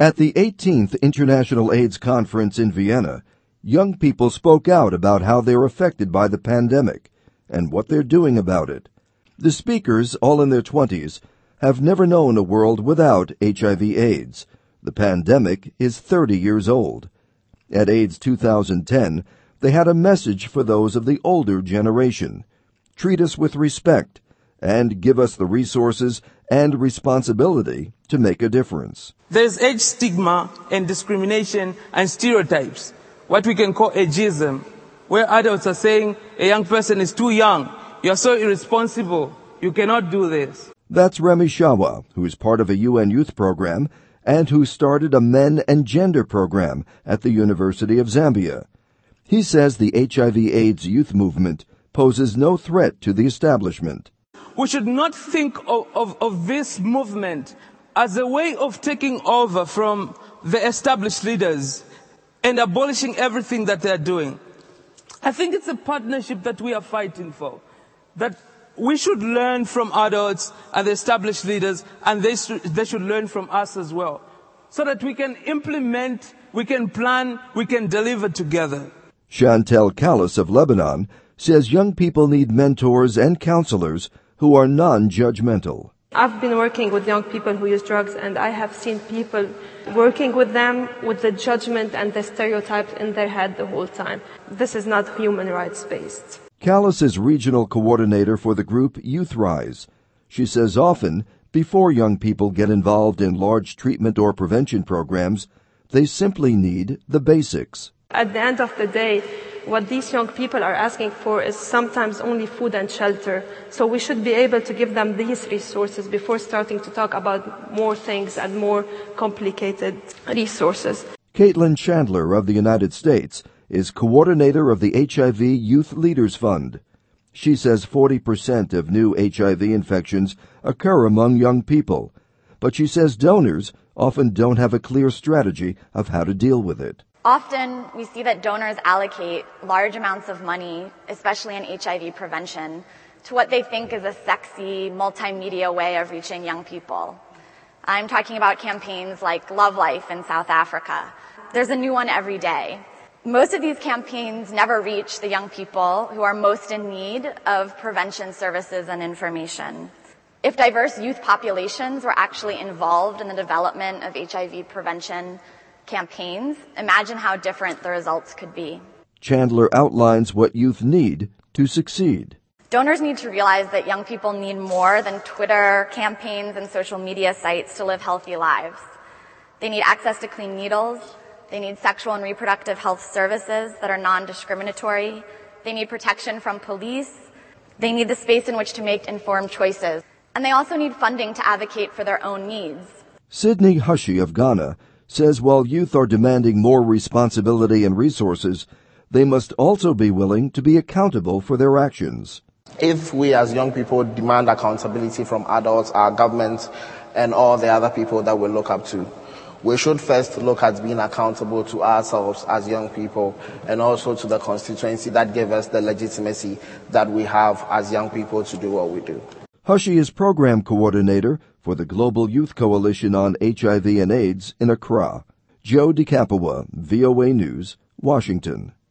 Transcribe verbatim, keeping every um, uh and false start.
At the eighteenth International AIDS Conference in Vienna, young people spoke out about how they're affected by the pandemic and what they're doing about it. The speakers, all in their twenties, have never known a world without H I V AIDS. The pandemic is thirty years old. At AIDS two thousand ten, they had a message for those of the older generation. Treat us with respect and give us the resources and responsibility to make a difference. There's age stigma and discrimination and stereotypes, what we can call ageism, where adults are saying a young person is too young, you're so irresponsible, you cannot do this. That's Remy Shawa, who is part of a U N youth program and who started a men and gender program at the University of Zambia. He says the H I V AIDS youth movement poses no threat to the establishment. We should not think of, of, of this movement as a way of taking over from the established leaders and abolishing everything that they're doing. I think it's a partnership that we are fighting for, that we should learn from adults and the established leaders, and they, should, they should learn from us as well, so that we can implement, we can plan, we can deliver together. Chantel Callis of Lebanon says young people need mentors and counselors who are non-judgmental. I've been working with young people who use drugs, and I have seen people working with them with the judgment and the stereotypes in their head the whole time. This is not human rights based. Callis is regional coordinator for the group Youth Rise. She says often, before young people get involved in large treatment or prevention programs, they simply need the basics. At the end of the day, what these young people are asking for is sometimes only food and shelter. So we should be able to give them these resources before starting to talk about more things and more complicated resources. Caitlin Chandler of the United States is coordinator of the H I V Youth Leaders Fund. She says forty percent of new H I V infections occur among young people, but she says donors often don't have a clear strategy of how to deal with it. Often, we see that donors allocate large amounts of money, especially in H I V prevention, to what they think is a sexy, multimedia way of reaching young people. I'm talking about campaigns like Love Life in South Africa. There's a new one every day. Most of these campaigns never reach the young people who are most in need of prevention services and information. If diverse youth populations were actually involved in the development of H I V prevention campaigns, imagine how different the results could be. Chandler outlines what youth need to succeed. Donors need to realize that young people need more than Twitter campaigns and social media sites to live healthy lives. They need access to clean needles. They need sexual and reproductive health services that are non-discriminatory. They need protection from police. They need the space in which to make informed choices. And they also need funding to advocate for their own needs. Sydney Hushey of Ghana says while youth are demanding more responsibility and resources, they must also be willing to be accountable for their actions. If we as young people demand accountability from adults, our government, and all the other people that we look up to, we should first look at being accountable to ourselves as young people and also to the constituency that gave us the legitimacy that we have as young people to do what we do. Hushey is program coordinator for the Global Youth Coalition on H I V and AIDS in Accra. Joe DeCapua, V O A News, Washington.